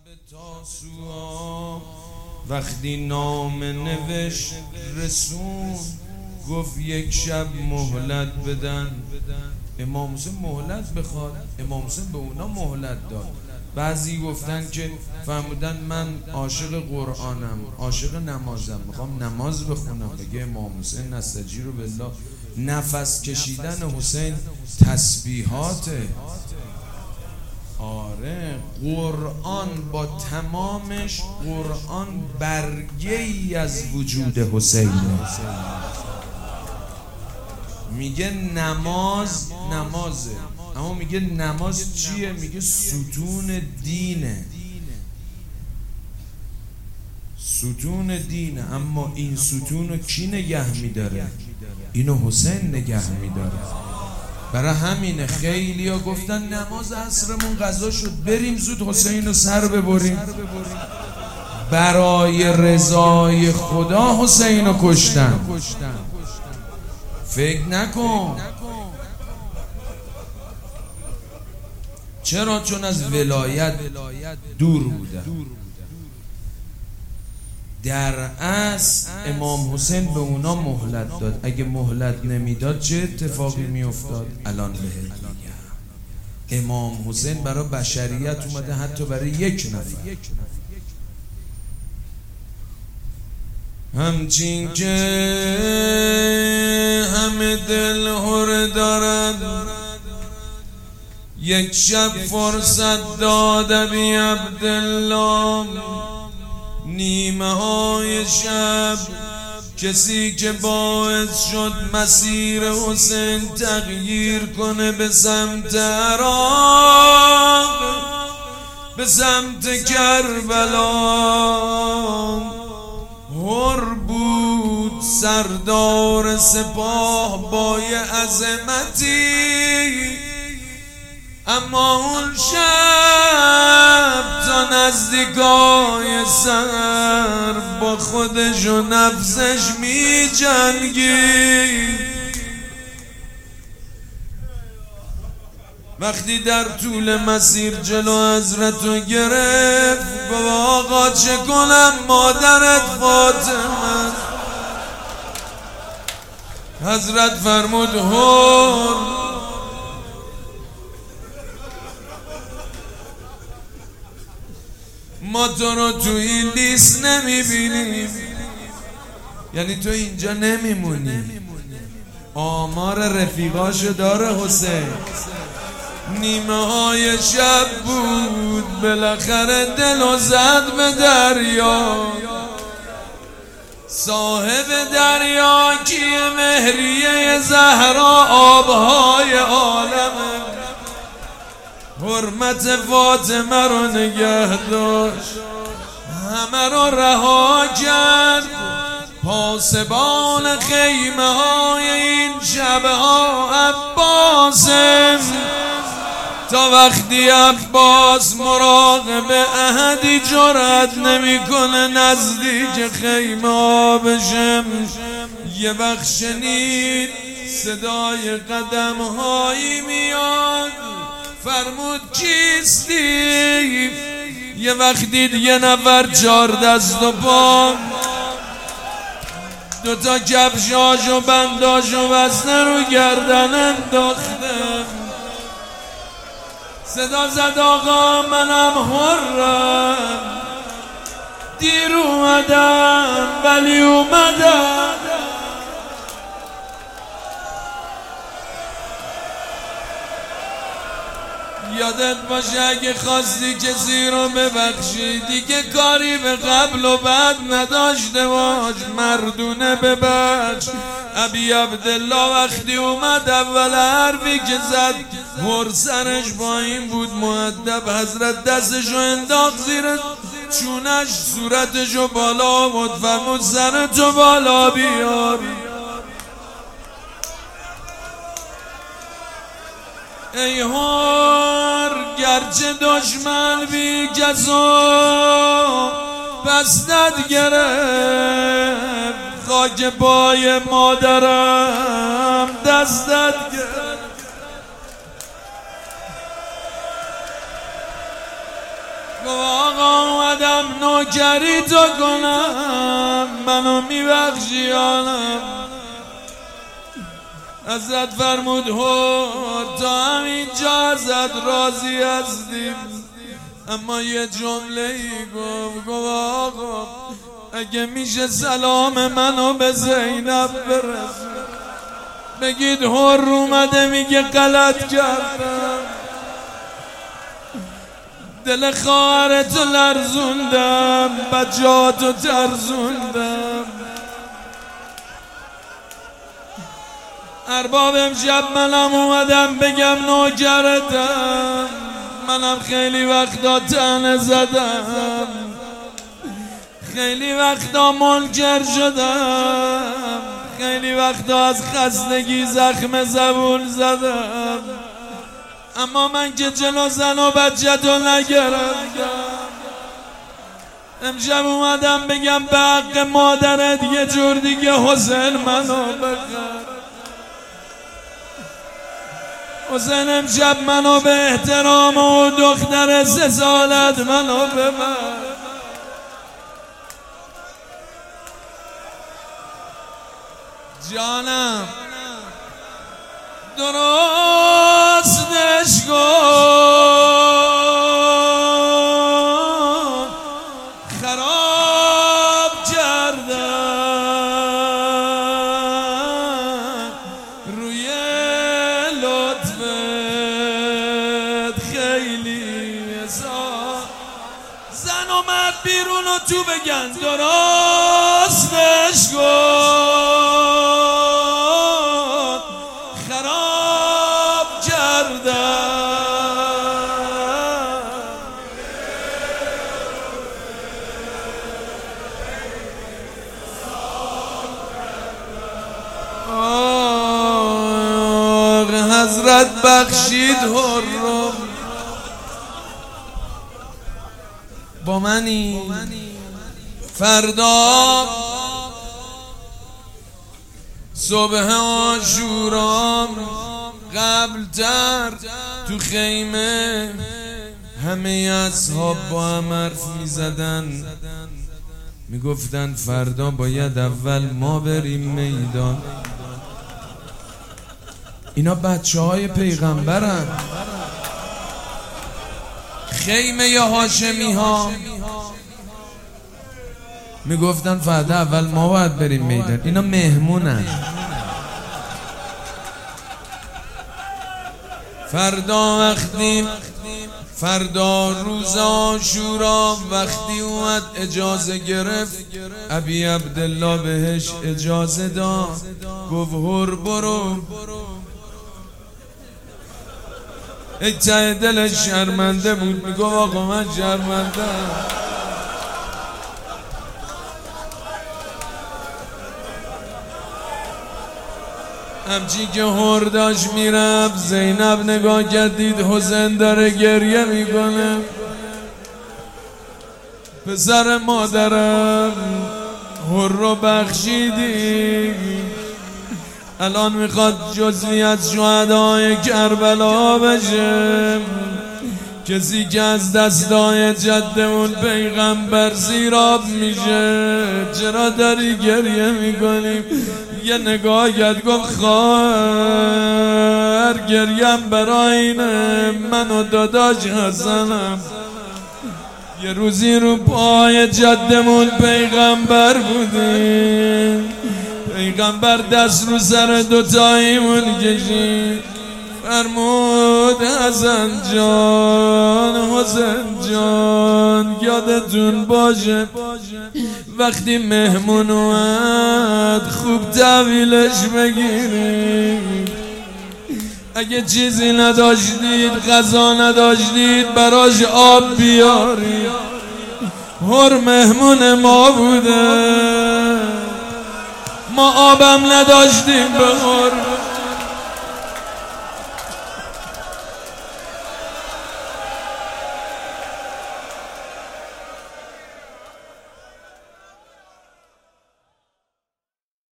تاسوعا وقتی نام نوشت رسون گفت یک شب مهلت بدن. امام حسین مهلت بخواد، امام حسین به اونا مهلت داد. بعضی گفتن که فهمیدن من عاشق قرآنم، عاشق نمازم، میخوام نماز بخونم. بگه امام حسین نستجیر بالله نفس کشیدن حسین تسبیحاته. آره قرآن با تمامش، قرآن برگه ای از وجود حسینه. میگه نماز نمازه، اما میگه نماز چیه؟ میگه ستون دینه، ستون دینه. اما این ستون رو کی نگه میداره؟ اینو حسین نگه میداره. برای همینه خیلی ها گفتن نماز عصرمون قضا شد، بریم زود حسین رو سر ببریم. برای رضای خدا حسین رو کشتن. فکر نکن. چرا؟ چون از ولایت دور بودن. در اصل امام حسین به اونا مهلت داد. اگه مهلت نمیداد چه اتفاقی میافتاد؟ الان بهت میگم. امام حسین برای بشریت اومده، حتی برای یک نفر. همچین که همه دل هر دارد، یک شب فرصت داد ابی عبدالله. نیمه های شب کسی که باعث شد مسیر حسین تغییر کنه به سمت عراق، به سمت کربلا، هر بود سردار سپاه با یه عظمتی. اما اون شب تا نزدیکای سر با خودش و نفسش می جنگی. وقتی در طول مسیر جلو حضرتو گرفت، بابا آقا چه کنم مادرت فاطمه. حضرت فرمود هر ما تو رو تو این لیست نمیبینیم، یعنی تو اینجا نمیمونی. آمار رفیقاشو داره حسین. نیمه های شب بود، بالاخره دلو زد به دریا. صاحب دریا کیه؟ مهریه زهرا، آبهای عالمه. حرمت فاطمه رو نگه داشت، همه رو رها کرد. پاسبان خیمه های این شبه ها عباسم. تا وقتی عباس مراقب احدی جرأت نمیکنه نزدیک خیمه ها بشم. یه وقت شنید صدای قدم هایی میاد، فرمود کیستی؟ یه وقت دید یه نفر 4 دست و پا، 2 تا کفشاش و بنداش و بسته رو گردن انداخته. صدا زد آقا منم حرم، دیر اومدم ولی اومدم. یادت باشه اگه خواستی کسی رو ببخشی، دیگه کاری به قبل و بعد نداشته باش، مردونه ببخش. ابی عبدالله وقتی اومد اول حرفی که زد، هر سرش پایین بود مؤدب. حضرت دستشو انداخت زیر چونش، صورتشو بالا بود، فرمود سرتو بالا بیار. ای هر گرچه دشمن بی کسو بستت گرفت، خاک پای مادرم دستت گرفت. آقا اومدم نوکری تو کنم، منو میبخشی آنم. ازت فرمود هور تا همینجا ازت راضی هستیم، اما یه جمله ای گفت آقا اگه میشه سلام منو به زینب برس، بگید هور اومده میگه غلط کردم، دل خواهرتو لرزوندم، بچه‌هاتو ترزوندم. ارباب امشب منم اومدم بگم نوکرتم، منم خیلی وقتا طعنه زدم، خیلی وقتا منکر شدم، خیلی وقتا از خستگی زخم زبون زدم، اما من که جلو زن و بچه تو نگرفتم. امشب اومدم بگم به حق مادرت یه جور دیگه حسین منو بخر. حسین امشب منو به احترام و دختر 3 سالت منو ببر. جانم درستش کن، خراب کردن روی لطفت خیلی زن و مرد بیرون و تو بگن درستش کن، خراب کردن حضرت بخشید هرم با منی. فردا صبح عاشورا قبلتر تو خیمه همه اصحاب با هم حرف میزدن، میگفتن فردا باید اول ما بریم میدان. اینا بچه های پیغمبرن، خیمه هاشمی ها میگفتن فردا اول ما باید بریم میدان. اینا مهمونن. فردا روز عاشورا وقتی اومد اجازه گرفت، ابی عبدالله بهش اجازه داد، گفت هر برو. ای ته دلش شرمنده بود، میگو آقا من شرمنده. همچی که هر داشت میرفت، زینب نگاه کرد دید حسین داره گریه میکنه. پسر مادرم هر رو بخشیدی، الان میخواد جزوی از شهدای کربلا بشه، کسی که از دستای جدمون پیغمبر سیراب میشه. چرا داری گریه میکنیم؟ یه نگاه کرد گفت خواهر گریم برای اینه من و داداش حسنم یه روزی رو پای جدمون پیغمبر بودیم، پیغمبر دست رو سر دوتاییمون کشید، فرمود حسن جان حسین جان یادتون باشه وقتی مهمون اومد خوب تحویلش بگیرید، اگه چیزی نداشتید غذا نداشتید براش آب بیارید. هر مهمون ما بوده، ما آبم نداشتیم به هر